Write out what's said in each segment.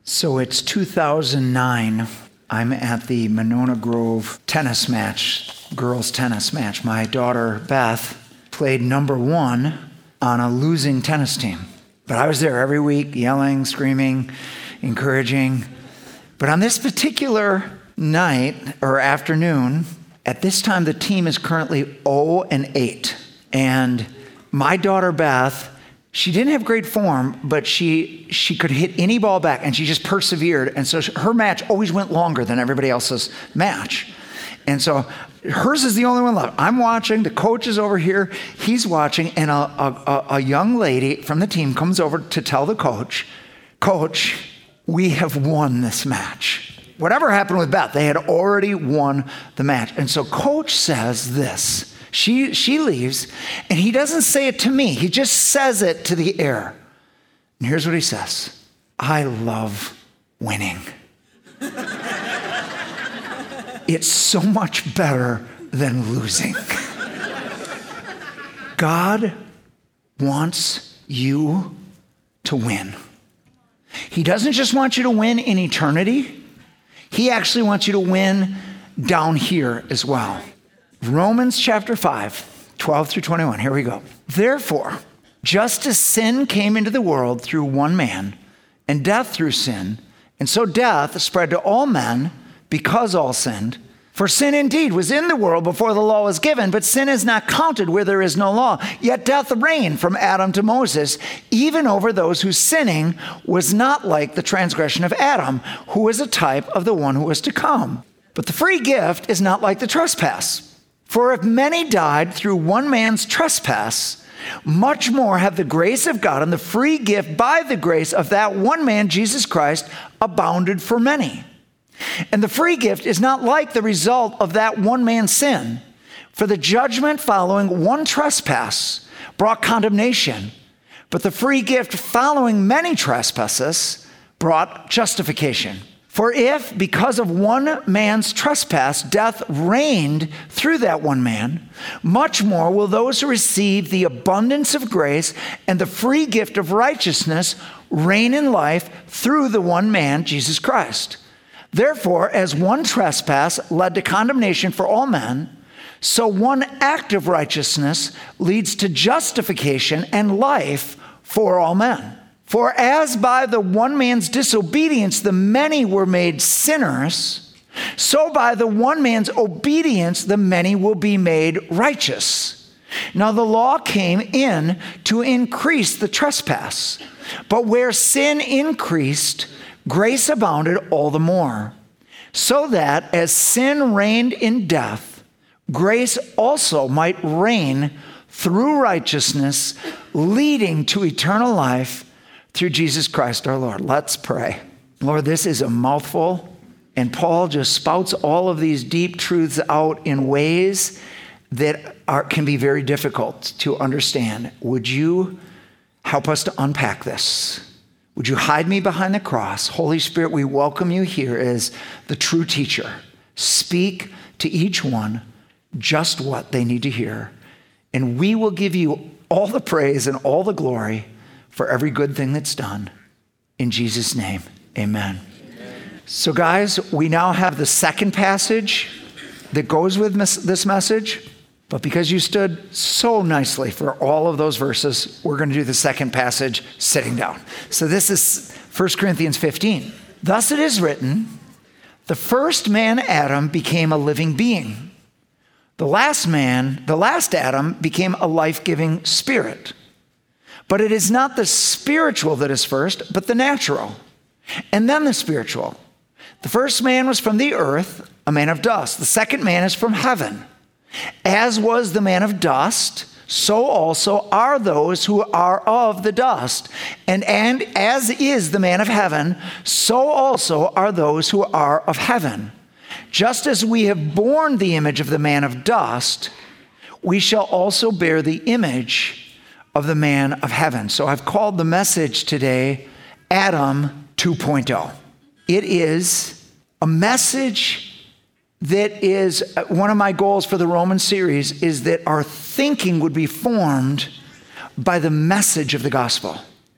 So it's 2009. I'm at the Monona Grove tennis match, girls tennis match. My daughter, Beth, played number one on a losing tennis team. But I was there every week, yelling, screaming, encouraging. But on this particular night or afternoon, at this time, the team is currently 0-8. And my daughter, Beth, she didn't have great form, but she could hit any ball back, and she just persevered. And so her match always went longer than everybody else's match. And so hers is the only one left. I'm watching. The coach is over here. He's watching. And a young lady from the team comes over to tell the coach, "Coach, we have won this match." Whatever happened with Beth, they had already won the match. And so coach says this. She leaves, and he doesn't say it to me. He just says it to the air. And here's what he says. "I love winning." It's so much better than losing. God wants you to win. He doesn't just want you to win in eternity. He actually wants you to win down here as well. Romans chapter 5, 12 through 21. Here we go. "Therefore, just as sin came into the world through one man, and death through sin, and so death spread to all men because all sinned. For sin indeed was in the world before the law was given, but sin is not counted where there is no law. Yet death reigned from Adam to Moses, even over those whose sinning was not like the transgression of Adam, who was a type of the one who was to come. But the free gift is not like the trespass. For if many died through one man's trespass, much more have the grace of God and the free gift by the grace of that one man, Jesus Christ, abounded for many. And the free gift is not like the result of that one man's sin. For the judgment following one trespass brought condemnation, but the free gift following many trespasses brought justification. For if, because of one man's trespass, death reigned through that one man, much more will those who receive the abundance of grace and the free gift of righteousness reign in life through the one man, Jesus Christ. Therefore, as one trespass led to condemnation for all men, so one act of righteousness leads to justification and life for all men. For as by the one man's disobedience the many were made sinners, so by the one man's obedience the many will be made righteous. Now the law came in to increase the trespass, but where sin increased, grace abounded all the more, so that as sin reigned in death, grace also might reign through righteousness, leading to eternal life through Jesus Christ our Lord." Let's pray. Lord, this is a mouthful, and Paul just spouts all of these deep truths out in ways that can be very difficult to understand. Would you help us to unpack this? Would you hide me behind the cross? Holy Spirit, we welcome you here as the true teacher. Speak to each one just what they need to hear, and we will give you all the praise and all the glory for every good thing that's done. In Jesus' name, amen. So guys, we now have the second passage that goes with this message, but because you stood so nicely for all of those verses, we're going to do the second passage sitting down. So this is 1 Corinthians 15. "Thus it is written, the first man, Adam, became a living being. The last Adam, became a life-giving spirit. But it is not the spiritual that is first, but the natural, and then the spiritual. The first man was from the earth, a man of dust. The second man is from heaven. As was the man of dust, so also are those who are of the dust. And as is the man of heaven, so also are those who are of heaven. Just as we have borne the image of the man of dust, we shall also bear the image of the man of heaven." So I've called the message today, Adam 2.0. It is a message that is one of my goals for the Roman series is that our thinking would be formed by the message of the gospel.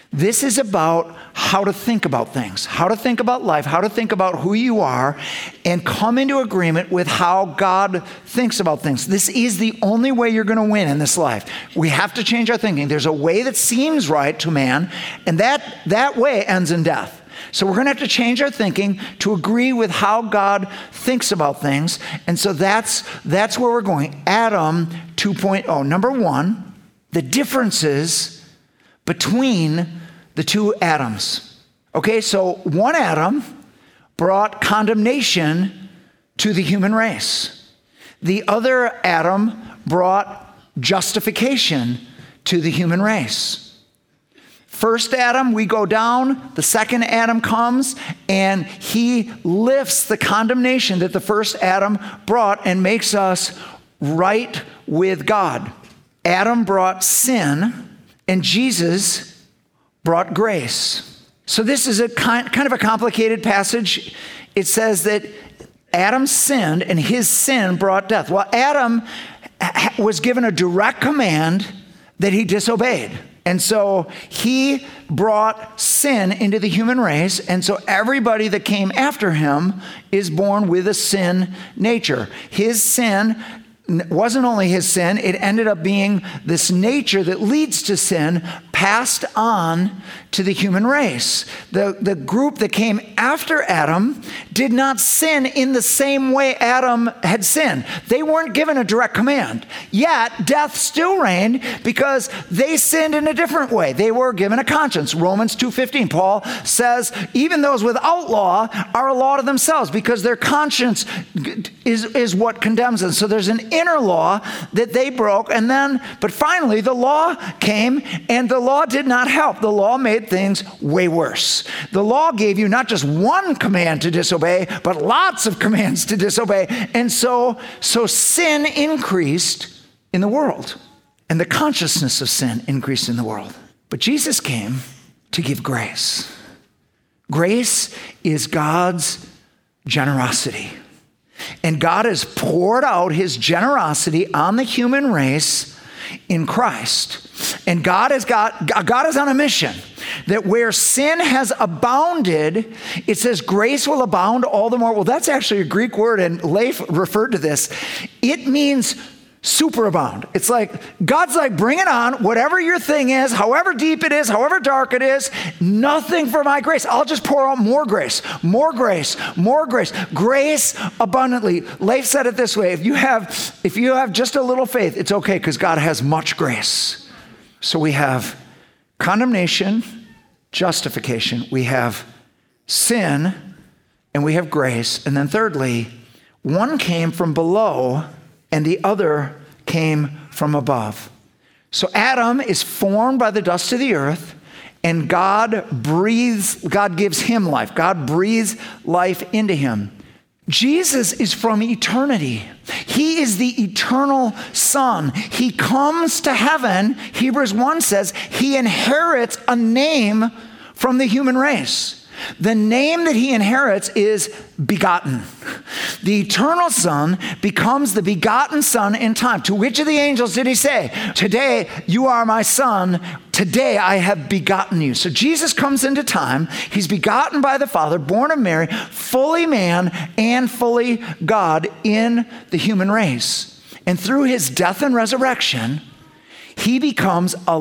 This is about how to think about things, how to think about life, how to think about who you are, and come into agreement with how God thinks about things. This is the only way you're going to win in this life. We have to change our thinking. There's a way that seems right to man, and that way ends in death. So we're going to have to change our thinking to agree with how God thinks about things. And so that's where we're going. Adam 2.0. Number one, the differences between the two Adams. Okay, so one Adam brought condemnation to the human race. The other Adam brought justification to the human race. First Adam, we go down, the second Adam comes, and he lifts the condemnation that the first Adam brought and makes us right with God. Adam brought sin, and Jesus brought grace. So this is a kind of a complicated passage. It says that Adam sinned, and his sin brought death. Well, Adam was given a direct command that he disobeyed. And so he brought sin into the human race. And so everybody that came after him is born with a sin nature. His sin wasn't only his sin, it ended up being this nature that leads to sin passed on to the human race. The group that came after Adam did not sin in the same way Adam had sinned. They weren't given a direct command. Yet death still reigned because they sinned in a different way. They were given a conscience. Romans 2:15, Paul says, even those without law are a law to themselves because their conscience is what condemns them. So there's an inner law that they broke, but finally the law came, and the law did not help. The law made things way worse. The law gave you not just one command to disobey, but lots of commands to disobey. And so sin increased in the world, and the consciousness of sin increased in the world. But Jesus came to give grace. Grace is God's generosity. And God has poured out his generosity on the human race in Christ. And God is on a mission that where sin has abounded, it says grace will abound all the more. Well, that's actually a Greek word, and Leif referred to this. It means superabound. It's like, God's like, bring it on, whatever your thing is, however deep it is, however dark it is, nothing for my grace. I'll just pour out more grace, more grace, more grace, grace abundantly. Leif said it this way, if you have just a little faith, it's okay because God has much grace. So we have condemnation, justification, we have sin, and we have grace. And then thirdly, one came from below and the other came from above. So Adam is formed by the dust of the earth, and God gives him life. God breathes life into him. Jesus is from eternity. He is the eternal Son. He comes to heaven. Hebrews 1 says he inherits a name from the human race. The name that he inherits is begotten. The eternal Son becomes the begotten Son in time. To which of the angels did he say, today you are my Son, today I have begotten you. So Jesus comes into time. He's begotten by the Father, born of Mary, fully man and fully God in the human race. And through his death and resurrection, he becomes a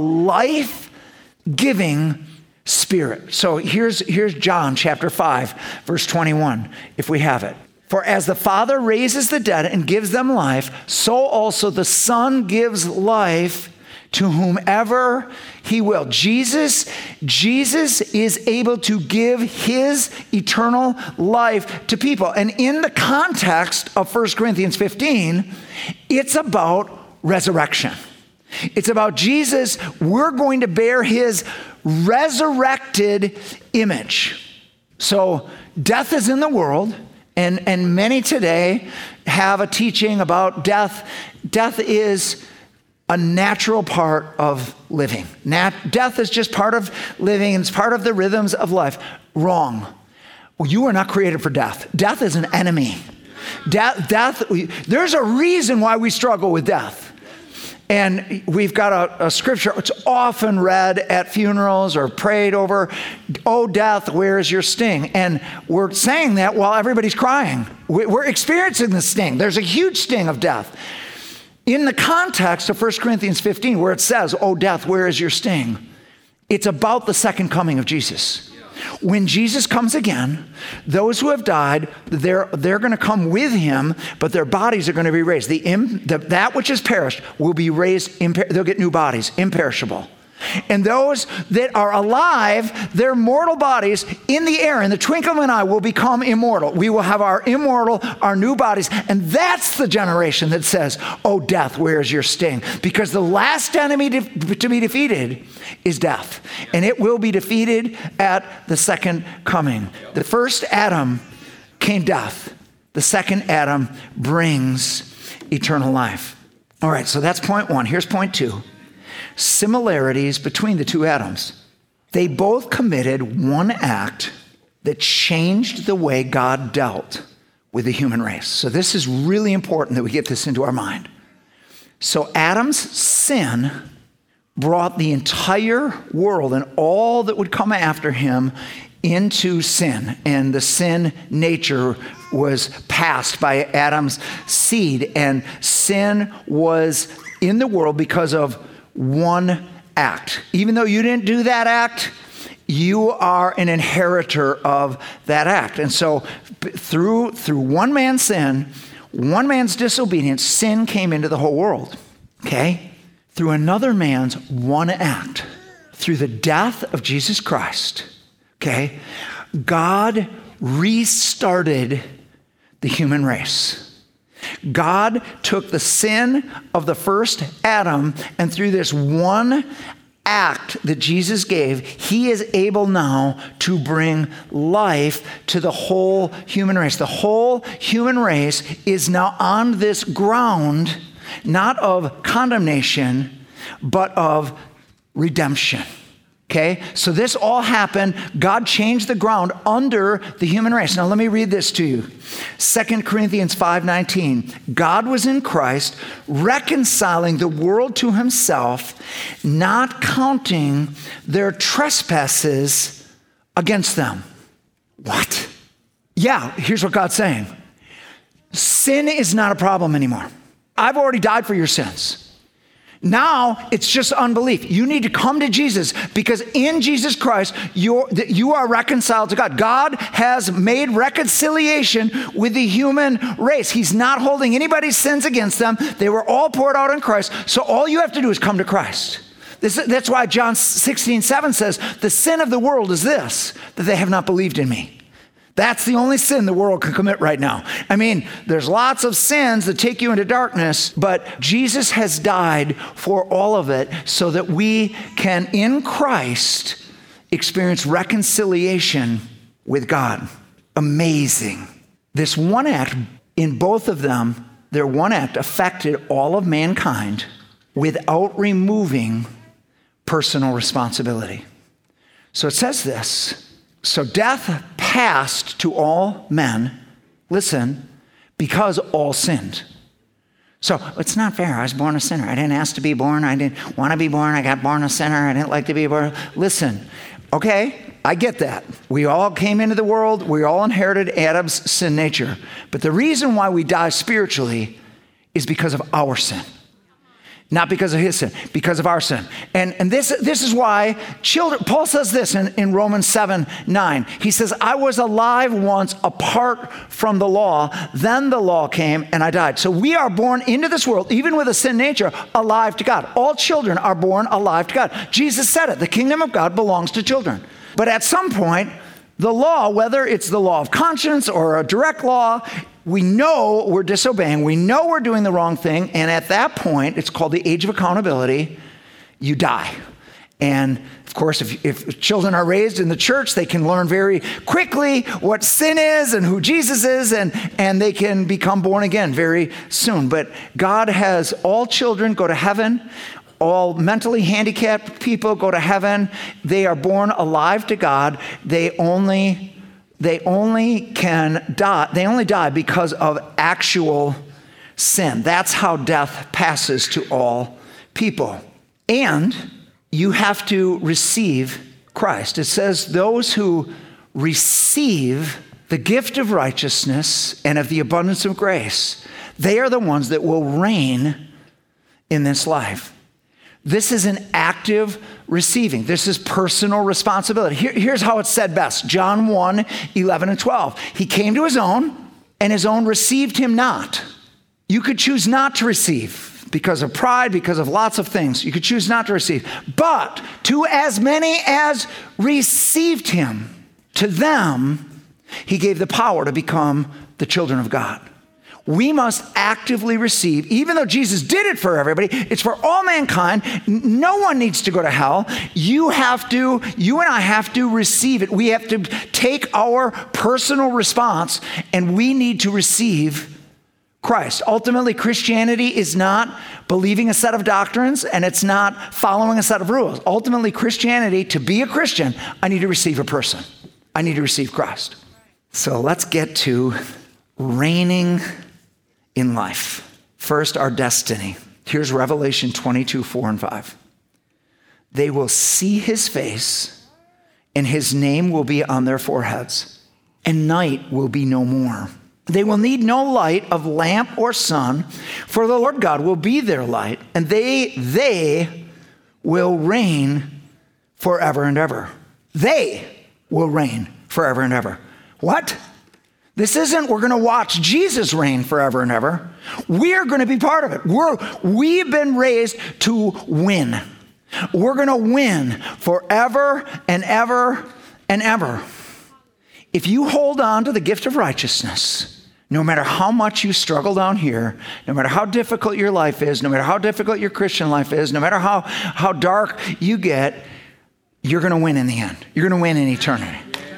life-giving Spirit. So here's John chapter 5, verse 21, if we have it. For as the Father raises the dead and gives them life, so also the Son gives life to whomever he will. Jesus is able to give his eternal life to people. And in the context of 1 Corinthians 15, it's about resurrection. It's about Jesus. We're going to bear his resurrected image. So death is in the world, and many today have a teaching about death. Death is a natural part of living. Death is just part of living, and it's part of the rhythms of life. Wrong. Well, you are not created for death. Death is an enemy. Death. There's a reason why we struggle with death. And we've got a scripture, it's often read at funerals or prayed over, "Oh, death, where is your sting?" And we're saying that while everybody's crying. We're experiencing the sting. There's a huge sting of death. In the context of 1 Corinthians 15, where it says, "Oh, death, where is your sting?" it's about the second coming of Jesus. When Jesus comes again, those who have died, they're going to come with him, but their bodies are going to be raised. That which is perished will be raised, they'll get new bodies, imperishable. And those that are alive, their mortal bodies in the air, in the twinkling of an eye, will become immortal. We will have our new bodies. And that's the generation that says, "Oh, death, where is your sting?" Because the last enemy to be defeated is death. And it will be defeated at the second coming. The first Adam came death. The second Adam brings eternal life. All right, so that's point one. Here's point two. Similarities between the two Adams. They both committed one act that changed the way God dealt with the human race. So this is really important that we get this into our mind. So Adam's sin brought the entire world and all that would come after him into sin. And the sin nature was passed by Adam's seed. And sin was in the world because of one act. Even though you didn't do that act, you are an inheritor of that act. And so through one man's sin, one man's disobedience, sin came into the whole world. Okay? Through another man's one act, through the death of Jesus Christ, okay, God restarted the human race. God took the sin of the first Adam, and through this one act that Jesus gave, he is able now to bring life to the whole human race. The whole human race is now on this ground, not of condemnation, but of redemption. Okay, so this all happened. God changed the ground under the human race. Now let me read this to you. 2 Corinthians 5:19. God was in Christ, reconciling the world to himself, not counting their trespasses against them. What? Yeah, here's what God's saying. Sin is not a problem anymore. I've already died for your sins. Now it's just unbelief. You need to come to Jesus because in Jesus Christ, you are reconciled to God. God has made reconciliation with the human race. He's not holding anybody's sins against them. They were all poured out on Christ. So all you have to do is come to Christ. That's why John 16:7 says, "The sin of the world is this, that they have not believed in me." That's the only sin the world can commit right now. I mean, there's lots of sins that take you into darkness, but Jesus has died for all of it so that we can, in Christ, experience reconciliation with God. Amazing. This one act, in both of them, their one act affected all of mankind without removing personal responsibility. So it says this. So death passed to all men, listen, because all sinned. So it's not fair. I was born a sinner. I didn't ask to be born. I didn't want to be born. I got born a sinner. I didn't like to be born. Listen, okay, I get that. We all came into the world. We all inherited Adam's sin nature. But the reason why we die spiritually is because of our sin. Not because of his sin, because of our sin. And this is why children, Paul says this in Romans 7:9. He says, "I was alive once apart from the law. Then the law came and I died." So we are born into this world, even with a sin nature, alive to God. All children are born alive to God. Jesus said it. The kingdom of God belongs to children. But at some point, the law, whether it's the law of conscience or a direct law, we know we're disobeying. We know we're doing the wrong thing. And at that point, it's called the age of accountability. You die. And of course, if children are raised in the church, they can learn very quickly what sin is and who Jesus is, and they can become born again very soon. But God has all children go to heaven. All mentally handicapped people go to heaven. They are born alive to God. They only die because of actual sin. That's how death passes to all people. And you have to receive Christ. It says those who receive the gift of righteousness and of the abundance of grace, they are the ones that will reign in this life. This is an active receiving. This is personal responsibility. Here's how it's said best. John 1, 11 and 12. He came to his own, and his own received him not. You could choose not to receive because of pride, because of lots of things. You could choose not to receive. But to as many as received him, to them he gave the power to become the children of God. We must actively receive, even though Jesus did it for everybody, it's for all mankind. No one needs to go to hell. You and I have to receive it. We have to take our personal response, and we need to receive Christ. Ultimately, Christianity is not believing a set of doctrines, and it's not following a set of rules. Ultimately, Christianity, to be a Christian, I need to receive a person. I need to receive Christ. So let's get to reigning in life. First, our destiny. Here's Revelation 22, 4 and 5. They will see his face, and his name will be on their foreheads, and night will be no more. They will need no light of lamp or sun, for the Lord God will be their light, and they will reign forever and ever. They will reign forever and ever. What? This isn't we're going to watch Jesus reign forever and ever. We're going to be part of it. We've been raised to win. We're going to win forever and ever and ever. If you hold on to the gift of righteousness, no matter how much you struggle down here, no matter how difficult your life is, no matter how difficult your Christian life is, no matter how dark you get, you're going to win in the end. You're going to win in eternity.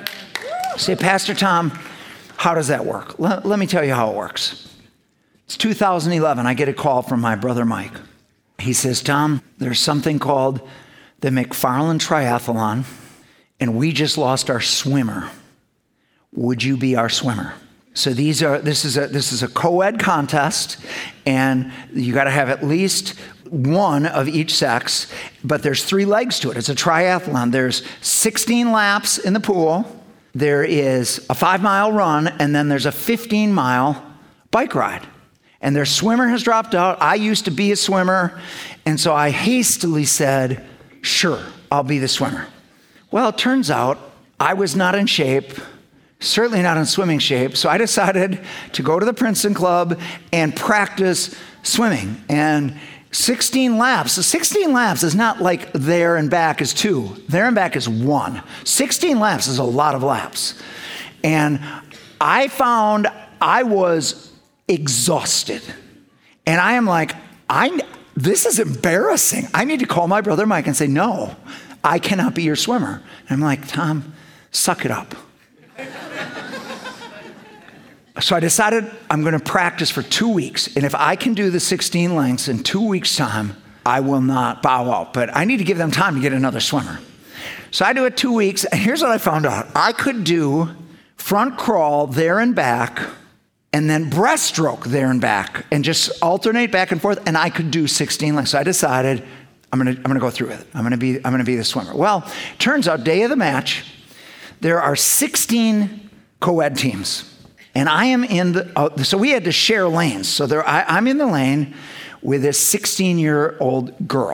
Say, Pastor Tom, how does that work? Let me tell you how it works. It's 2011. I get a call from my brother Mike. He says, Tom, there's something called the McFarland Triathlon, and we just lost our swimmer. Would you be our swimmer? So this is a co-ed contest, and you got to have at least one of each sex, but there's 3 legs to it. It's a triathlon. There's 16 laps in the pool. There is a 5-mile run, and then there's a 15-mile bike ride. And their swimmer has dropped out. I used to be a swimmer, and so I hastily said, sure, I'll be the swimmer. Well, it turns out I was not in shape, certainly not in swimming shape, so I decided to go to the Princeton Club and practice swimming. And 16 laps. So 16 laps is not like there and back is 2. There and back is 1. 16 laps is a lot of laps. And I found I was exhausted. And I am like, this is embarrassing. I need to call my brother Mike and say, no, I cannot be your swimmer. And I'm like, Tom, suck it up. So I decided I'm going to practice for 2 weeks. And if I can do the 16 lengths in 2 weeks' time, I will not bow out. But I need to give them time to get another swimmer. So I do it 2 weeks. And here's what I found out. I could do front crawl there and back, and then breaststroke there and back, and just alternate back and forth. And I could do 16 lengths. So I decided I'm going to go through with it. I'm going to be the swimmer. Well, turns out day of the match, there are 16 co-ed teams. And I am in so we had to share lanes. So I'm in the lane with this 16-year-old girl.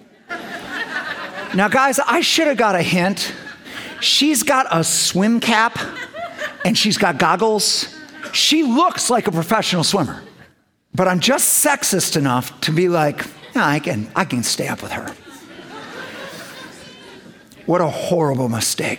Now, guys, I should have got a hint. She's got a swim cap, and she's got goggles. She looks like a professional swimmer. But I'm just sexist enough to be like, yeah, I can stay up with her. What a horrible mistake.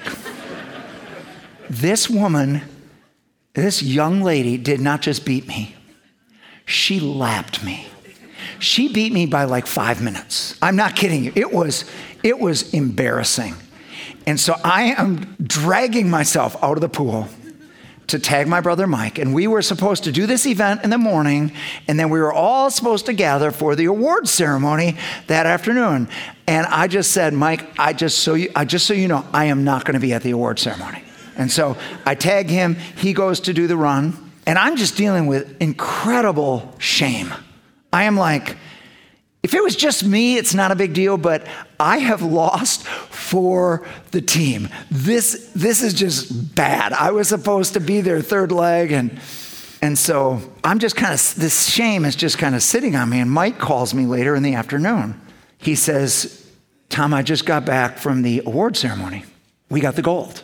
This young lady did not just beat me. She lapped me. She beat me by like 5 minutes. I'm not kidding you. It was embarrassing. And so I am dragging myself out of the pool to tag my brother Mike. And we were supposed to do this event in the morning, and then we were all supposed to gather for the awards ceremony that afternoon. And I just said, Mike, just so you know, I am not going to be at the awards ceremony. And so I tag him, he goes to do the run, and I'm just dealing with incredible shame. I am like, If it was just me, it's not a big deal, but I have lost for the team. This is just bad. I was supposed to be their third leg, and so I'm just kind of, this shame is just kind of sitting on me. And Mike calls me later in the afternoon. He says, Tom, I just got back from the award ceremony. We got the gold.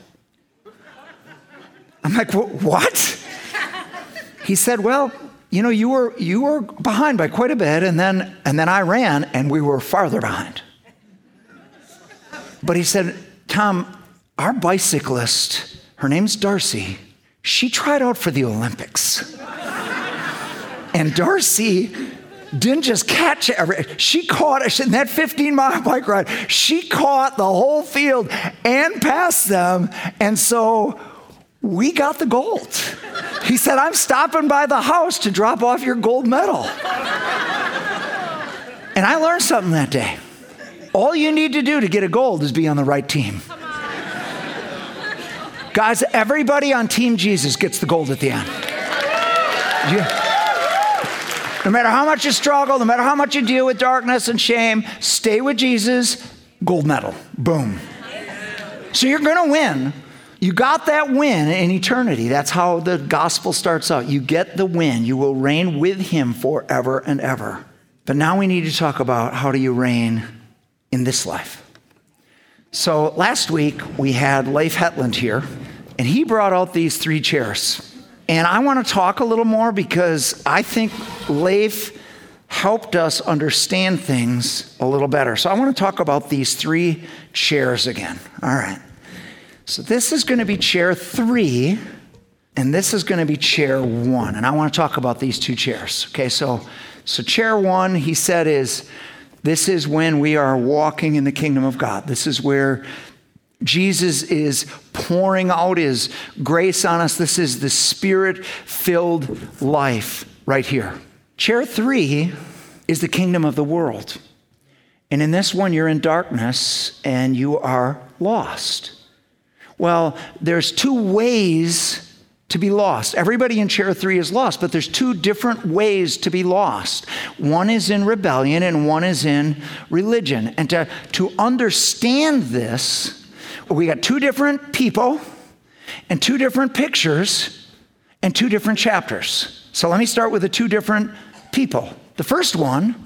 I'm like, what? He said, well, you know, you were behind by quite a bit, and then I ran, and we were farther behind. But he said, Tom, our bicyclist, her name's Darcy, she tried out for the Olympics. And Darcy didn't just catch she caught, in that 15-mile bike ride, she caught the whole field and passed them, and so we got the gold. He said, I'm stopping by the house to drop off your gold medal. And I learned something that day. All you need to do to get a gold is be on the right team. Guys, everybody on Team Jesus gets the gold at the end. No matter how much you struggle, no matter how much you deal with darkness and shame, stay with Jesus, gold medal. Boom. So you're going to win. You got that win in eternity. That's how the gospel starts out. You get the win. You will reign with him forever and ever. But now we need to talk about how do you reign in this life. So last week we had Leif Hetland here, and he brought out these 3 chairs. And I want to talk a little more because I think Leif helped us understand things a little better. So I want to talk about these 3 chairs again. All right. So this is going to be chair 3, and this is going to be chair 1. And I want to talk about these 2 chairs. Okay, so chair 1, he said, this is when we are walking in the kingdom of God. This is where Jesus is pouring out his grace on us. This is the Spirit-filled life right here. Chair 3 is the kingdom of the world. And in this one, you're in darkness and you are lost. Well, there's 2 ways to be lost. Everybody in chair 3 is lost, but there's 2 different ways to be lost. One is in rebellion and one is in religion. And to understand this, we got 2 different people and 2 different pictures and 2 different chapters. So let me start with the 2 different people. The first one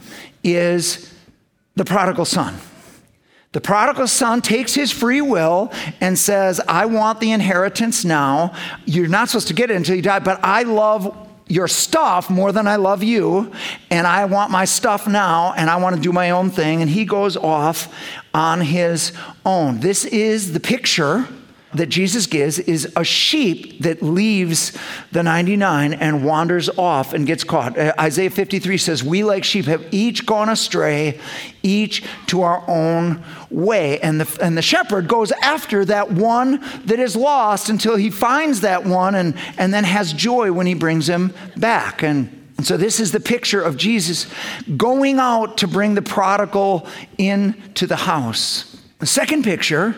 is the prodigal son. The prodigal son takes his free will and says, I want the inheritance now. You're not supposed to get it until you die, but I love your stuff more than I love you, and I want my stuff now, and I want to do my own thing. And he goes off on his own. This is the picture that Jesus gives, is a sheep that leaves the 99 and wanders off and gets caught. Isaiah 53 says, we like sheep have each gone astray, each to our own way. And the shepherd goes after that one that is lost until he finds that one and then has joy when he brings him back. And so this is the picture of Jesus going out to bring the prodigal into the house. The second picture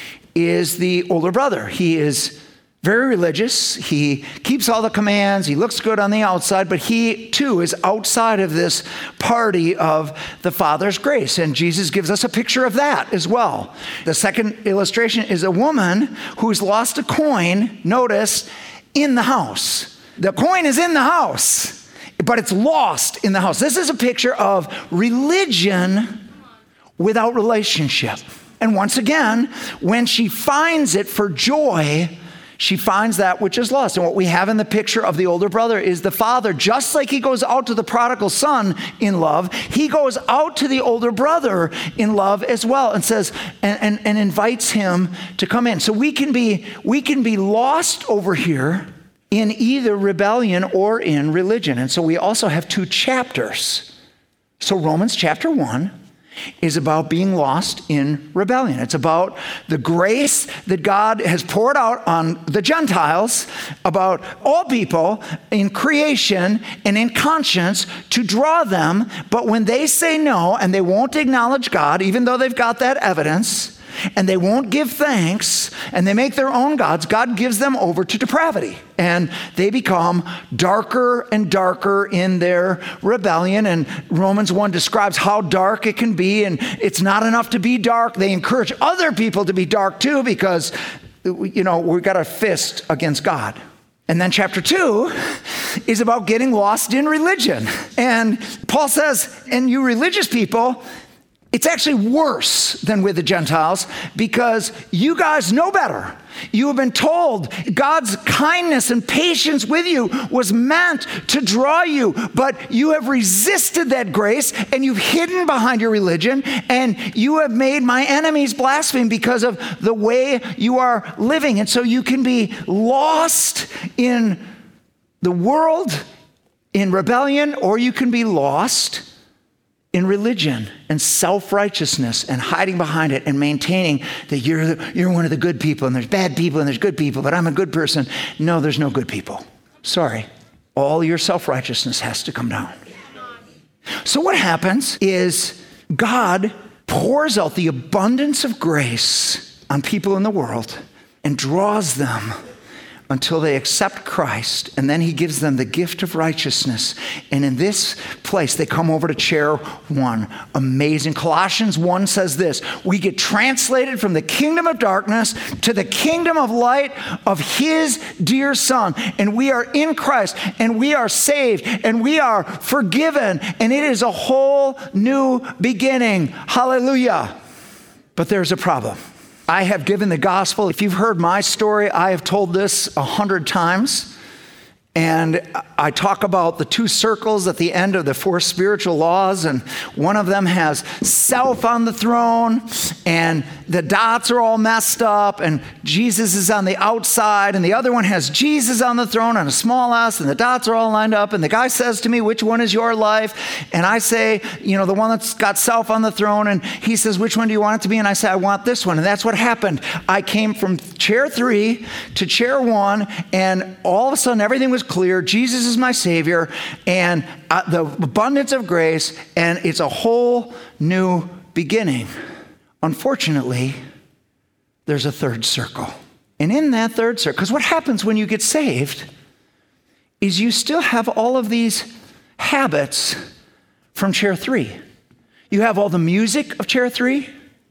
is the older brother. He is very religious. He keeps all the commands. He looks good on the outside, but he too is outside of this party of the Father's grace. And Jesus gives us a picture of that as well. The second illustration is a woman who's lost a coin, notice, in the house. The coin is in the house, but it's lost in the house. This is a picture of religion without relationship. And once again, when she finds it for joy, she finds that which is lost. And what we have in the picture of the older brother is the father, just like he goes out to the prodigal son in love, he goes out to the older brother in love as well and says, and invites him to come in. So we can be lost over here in either rebellion or in religion. And so we also have 2 chapters. So Romans chapter 1 is about being lost in rebellion. It's about the grace that God has poured out on the Gentiles, about all people in creation and in conscience to draw them. But when they say no and they won't acknowledge God, even though they've got that evidence, and they won't give thanks, and they make their own gods, God gives them over to depravity. And they become darker and darker in their rebellion. And Romans 1 describes how dark it can be, and it's not enough to be dark. They encourage other people to be dark too, because, we've got a fist against God. And then chapter 2 is about getting lost in religion. And Paul says, and you religious people, it's actually worse than with the Gentiles because you guys know better. You have been told God's kindness and patience with you was meant to draw you, but you have resisted that grace and you've hidden behind your religion, and you have made my enemies blaspheme because of the way you are living. And so you can be lost in the world, in rebellion, or you can be lost in religion and self-righteousness and hiding behind it and maintaining that you're one of the good people and there's bad people and there's good people, but I'm a good person. No, there's no good people. Sorry. All your self-righteousness has to come down. So what happens is God pours out the abundance of grace on people in the world and draws them until they accept Christ, and then he gives them the gift of righteousness. And in this place, they come over to chair 1. Amazing. Colossians 1 says this: we get translated from the kingdom of darkness to the kingdom of light of his dear Son. And we are in Christ, and we are saved, and we are forgiven, and it is a whole new beginning. Hallelujah. But there's a problem. I have given the gospel. If you've heard my story, I have told this 100 times. And I talk about the 2 circles at the end of the 4 spiritual laws. And one of them has self on the throne, and the dots are all messed up, and Jesus is on the outside. And the other one has Jesus on the throne and a small s, and the dots are all lined up. And the guy says to me, which one is your life? And I say, the one that's got self on the throne. And he says, which one do you want it to be? And I say, I want this one. And that's what happened. I came from chair 3 to chair 1, and all of a sudden everything was clear. Jesus is my Savior, and the abundance of grace, and it's a whole new beginning. Unfortunately, there's a 3rd circle. And in that 3rd circle, because what happens when you get saved is you still have all of these habits from chair 3. You have all the music of chair 3.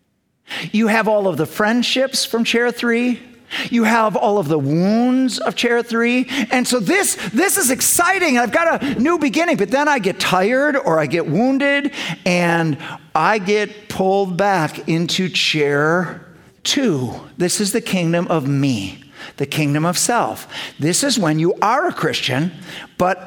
You have all of the friendships from chair 3. You have all of the wounds of chair 3. And so this is exciting. I've got a new beginning, but then I get tired or I get wounded and I get pulled back into chair 2. This is the kingdom of me, the kingdom of self. This is when you are a Christian, but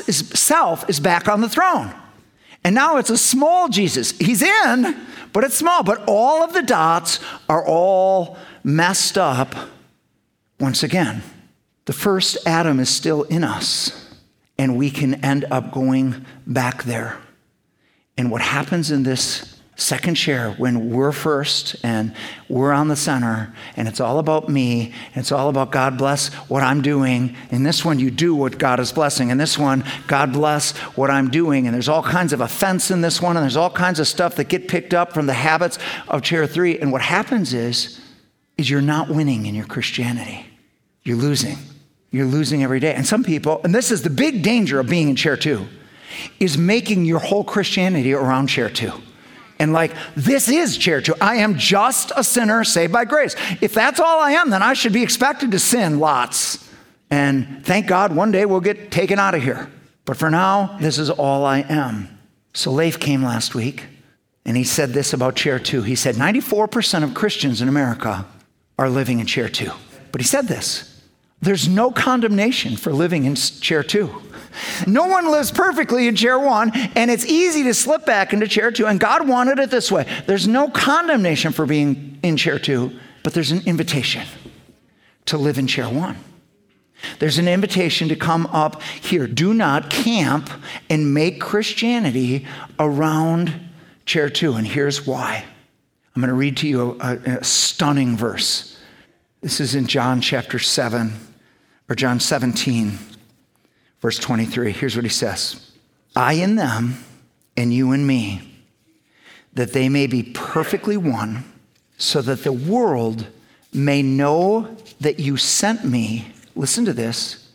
self is back on the throne. And now it's a small Jesus. He's in, but it's small. But all of the dots are all messed up once again. The first Adam is still in us, and we can end up going back there. And what happens in this second chair when we're first and we're on the center and it's all about me and it's all about God bless what I'm doing. In this one, you do what God is blessing. In this one, God bless what I'm doing. And there's all kinds of offense in this one, and there's all kinds of stuff that get picked up from the habits of chair 3. And what happens is you're not winning in your Christianity. You're losing. You're losing every day. And some people, and this is the big danger of being in chair 2, is making your whole Christianity around chair 2. And this is chair 2. I am just a sinner saved by grace. If that's all I am, then I should be expected to sin lots. And thank God one day we'll get taken out of here. But for now, this is all I am. So Leif came last week, and he said this about chair 2. He said 94% of Christians in America are living in chair 2. But he said this: there's no condemnation for living in chair 2. No one lives perfectly in chair 1, and it's easy to slip back into chair 2, and God wanted it this way. There's no condemnation for being in chair 2, but there's an invitation to live in chair 1. There's an invitation to come up here. Do not camp and make Christianity around chair 2, and here's why. I'm going to read to you a stunning verse. This is in John chapter 7, or John 17, verse 23. Here's what he says: I in them, and you in me, that they may be perfectly one, so that the world may know that you sent me, listen to this,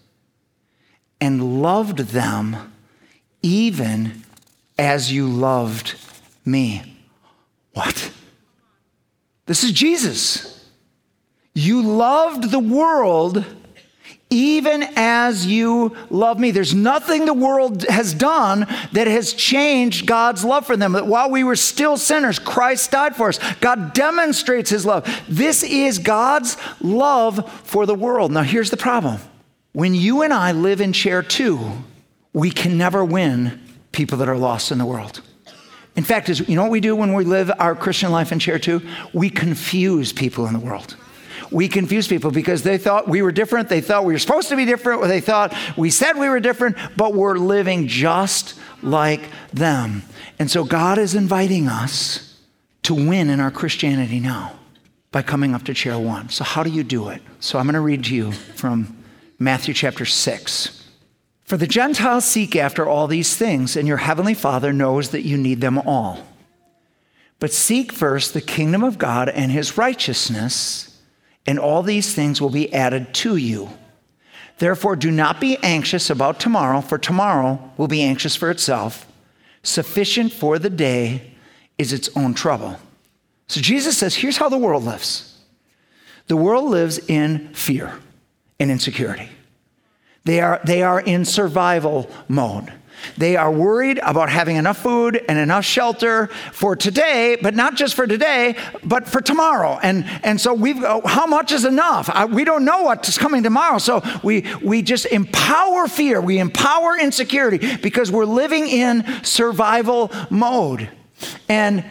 and loved them even as you loved me. What? This is Jesus. You loved the world even as you love me. There's nothing the world has done that has changed God's love for them. That while we were still sinners, Christ died for us. God demonstrates his love. This is God's love for the world. Now here's the problem. When you and I live in chair 2, we can never win people that are lost in the world. In fact, you know what we do when we live our Christian life in chair 2? We confuse people in the world. We confuse people because they thought we were different. They thought we were supposed to be different. Or they thought we said we were different, but we're living just like them. And so God is inviting us to win in our Christianity now by coming up to chair 1. So how do you do it? So I'm going to read to you from Matthew chapter 6. For the Gentiles seek after all these things, and your heavenly Father knows that you need them all. But seek first the kingdom of God and his righteousness, and all these things will be added to you. Therefore, do not be anxious about tomorrow, for tomorrow will be anxious for itself. Sufficient for the day is its own trouble. So Jesus says, here's how the world lives. The world lives in fear and insecurity. They are in survival mode. They are worried about having enough food and enough shelter for today, but not just for today, but for tomorrow. And so how much is enough? We don't know what's coming tomorrow. So we just empower fear. We empower insecurity because we're living in survival mode. And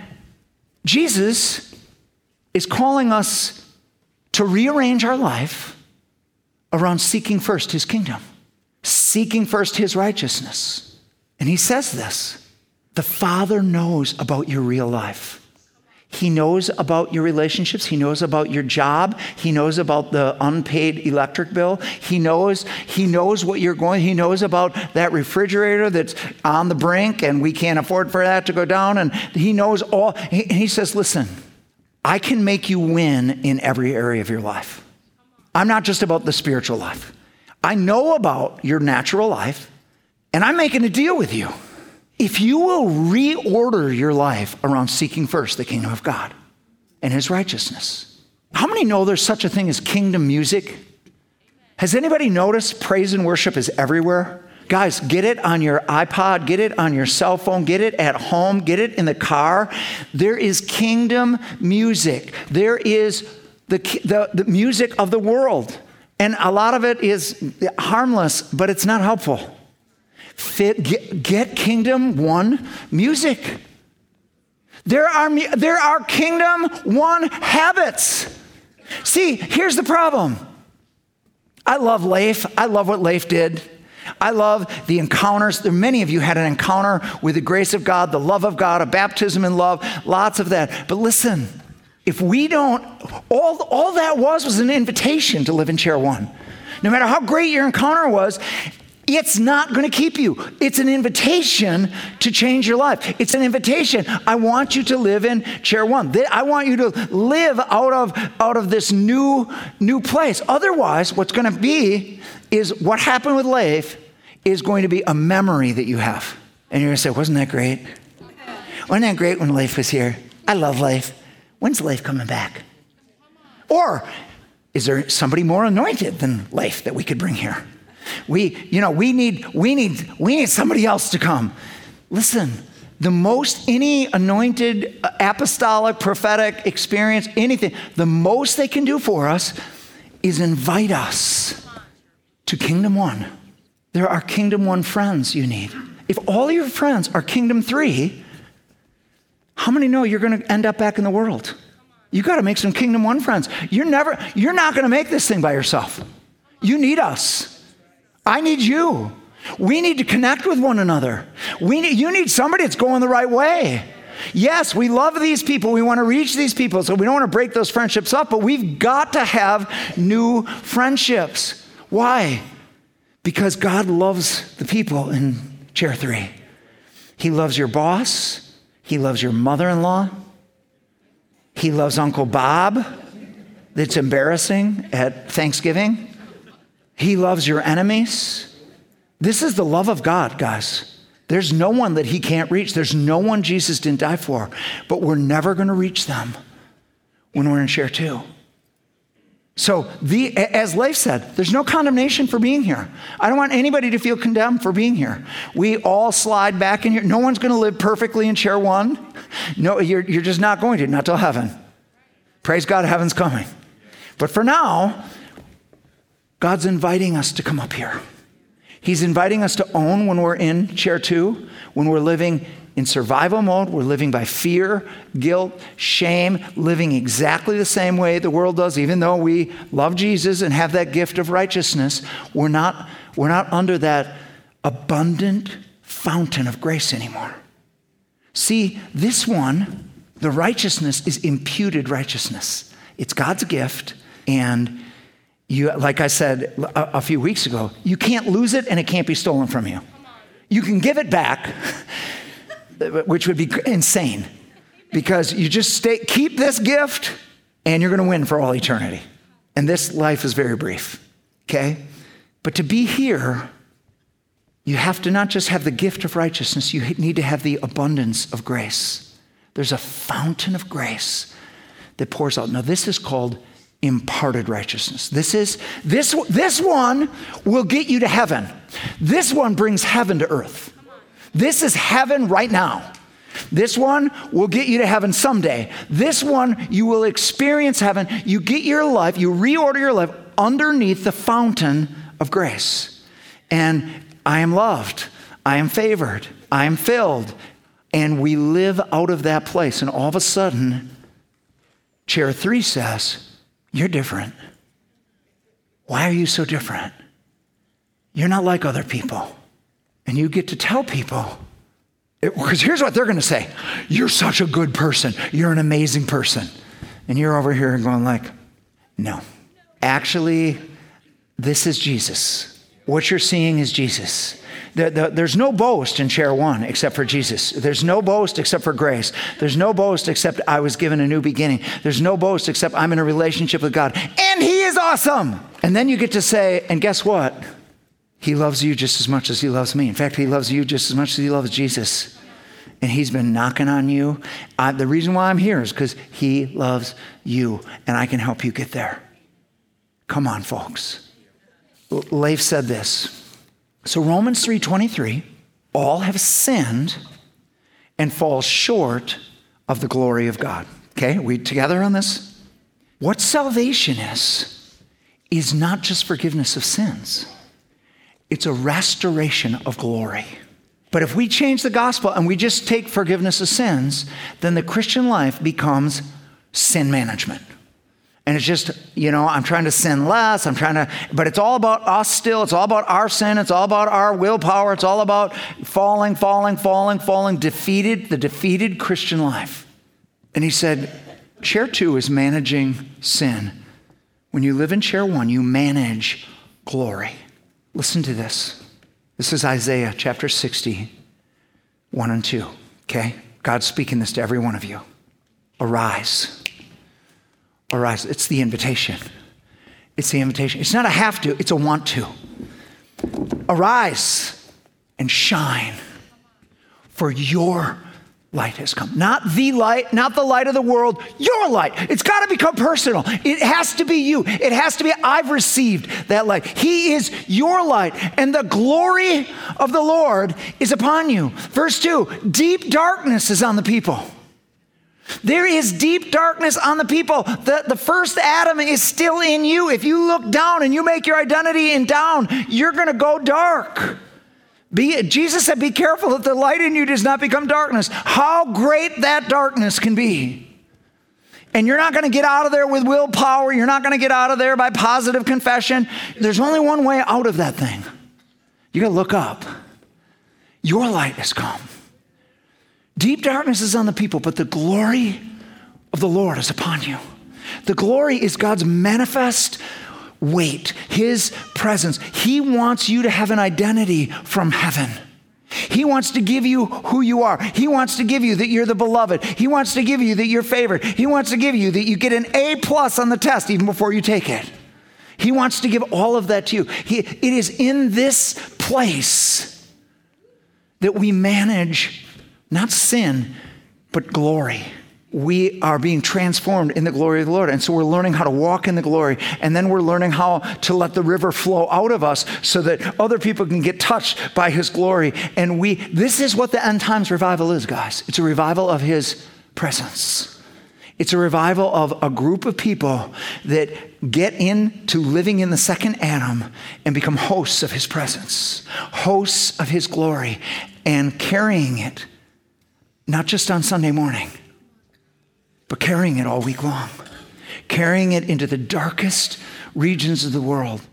Jesus is calling us to rearrange our life around seeking first his kingdom, seeking first his righteousness. And he says this, the Father knows about your real life. He knows about your relationships. He knows about your job. He knows about the unpaid electric bill. He knows what you're going. He knows about that refrigerator that's on the brink and we can't afford for that to go down. And he knows all. He says, listen, I can make you win in every area of your life. I'm not just about the spiritual life. I know about your natural life. And I'm making a deal with you. If you will reorder your life around seeking first the kingdom of God and his righteousness. How many know there's such a thing as kingdom music? Has anybody noticed praise and worship is everywhere? Guys, get it on your iPod, get it on your cell phone, get it at home, get it in the car. There is kingdom music. There is the music of the world. And a lot of it is harmless, but it's not helpful. Get Kingdom One music. There are Kingdom One habits. See, here's the problem. I love Leif. I love what Leif did. I love the encounters. Many of you had an encounter with the grace of God, the love of God, a baptism in love, lots of that. But listen, if we don't, all that was an invitation to live in chair 1. No matter how great your encounter was, it's not going to keep you. It's an invitation to change your life. It's an invitation. I want you to live in chair 1. I want you to live out of this new place. Otherwise, what's going to be is what happened with Leif is going to be a memory that you have. And you're going to say, wasn't that great? Wasn't that great when Leif was here? I love Leif. When's Leif coming back? Or is there somebody more anointed than Leif that we could bring here? We need somebody else to come. Listen, any anointed apostolic prophetic experience, anything, the most they can do for us is invite us to Kingdom One. There are Kingdom One friends you need. If all your friends are Kingdom 3, how many know you're going to end up back in the world? You got to make some Kingdom One friends. You're not going to make this thing by yourself. You need us. I need you. We need to connect with one another. You need somebody that's going the right way. Yes, we love these people. We want to reach these people, so we don't want to break those friendships up, but we've got to have new friendships. Why? Because God loves the people in chair 3. He loves your boss. He loves your mother-in-law. He loves Uncle Bob. That's embarrassing at Thanksgiving. He loves your enemies. This is the love of God, guys. There's no one that he can't reach. There's no one Jesus didn't die for. But we're never going to reach them when we're in share 2. So as Leif said, there's no condemnation for being here. I don't want anybody to feel condemned for being here. We all slide back in here. No one's going to live perfectly in share 1. No, you're just not going to, not till heaven. Praise God, heaven's coming. But for now, God's inviting us to come up here. He's inviting us to own when we're in share 2, when we're living in survival mode, we're living by fear, guilt, shame, living exactly the same way the world does. Even though we love Jesus and have that gift of righteousness, we're not under that abundant fountain of grace anymore. See, this one, the righteousness is imputed righteousness. It's God's gift, and you, like I said a few weeks ago, you can't lose it and it can't be stolen from you. You can give it back, which would be insane, because you just keep this gift and you're going to win for all eternity. And this life is very brief, okay? But to be here, you have to not just have the gift of righteousness, you need to have the abundance of grace. There's a fountain of grace that pours out. Now, this is called imparted righteousness. This one will get you to heaven. This one brings heaven to earth. This is heaven right now. This one will get you to heaven someday. This one, you will experience heaven. You get your life, you reorder your life underneath the fountain of grace. And I am loved. I am favored. I am filled. And we live out of that place. And all of a sudden, chair 3 says, you're different. Why are you so different? You're not like other people. And you get to tell people, because here's what they're going to say. You're such a good person. You're an amazing person. And you're over here going like, no. Actually, this is Jesus. What you're seeing is Jesus. There's no boast in chair 1 except for Jesus. There's no boast except for grace. There's no boast except I was given a new beginning. There's no boast except I'm in a relationship with God. And he is awesome. And then you get to say, and guess what? He loves you just as much as he loves me. In fact, he loves you just as much as he loves Jesus. And he's been knocking on you. The reason why I'm here is because he loves you. And I can help you get there. Come on, folks. Leif said this. So Romans 3:23, all have sinned and fall short of the glory of God. Okay, we together on this? What salvation is not just forgiveness of sins. It's a restoration of glory. But if we change the gospel and we just take forgiveness of sins, then the Christian life becomes sin management. And it's just, I'm trying to sin less. But it's all about us still. It's all about our sin. It's all about our willpower. It's all about falling, the defeated Christian life. And he said, chair 2 is managing sin. When you live in chair 1, you manage glory. Listen to this. This is Isaiah chapter 60, 1 and 2. Okay? God's speaking this to every one of you. Arise. Arise. It's the invitation. It's the invitation. It's not a have to, it's a want to. Arise and shine, for your light has come. Not the light, not the light of the world, your light. It's got to become personal. It has to be you. It has to be, I've received that light. He is your light, and the glory of the Lord is upon you. Verse 2, deep darkness is on the people. There is deep darkness on the people. The first Adam is still in you. If you look down and you make your identity in down, you're going to go dark. Jesus said, be careful that the light in you does not become darkness. How great that darkness can be. And you're not going to get out of there with willpower. You're not going to get out of there by positive confession. There's only one way out of that thing. You got to look up. Your light has come. Deep darkness is on the people, but the glory of the Lord is upon you. The glory is God's manifest weight, his presence. He wants you to have an identity from heaven. He wants to give you who you are. He wants to give you that you're the beloved. He wants to give you that you're favored. He wants to give you that you get an A+ on the test even before you take it. He wants to give all of that to you. It is in this place that we manage not sin, but glory. We are being transformed in the glory of the Lord. And so we're learning how to walk in the glory. And then we're learning how to let the river flow out of us so that other people can get touched by his glory. And this is what the end times revival is, guys. It's a revival of his presence. It's a revival of a group of people that get into living in the second Adam and become hosts of his presence, hosts of his glory, and carrying it, not just on Sunday morning, but carrying it all week long, carrying it into the darkest regions of the world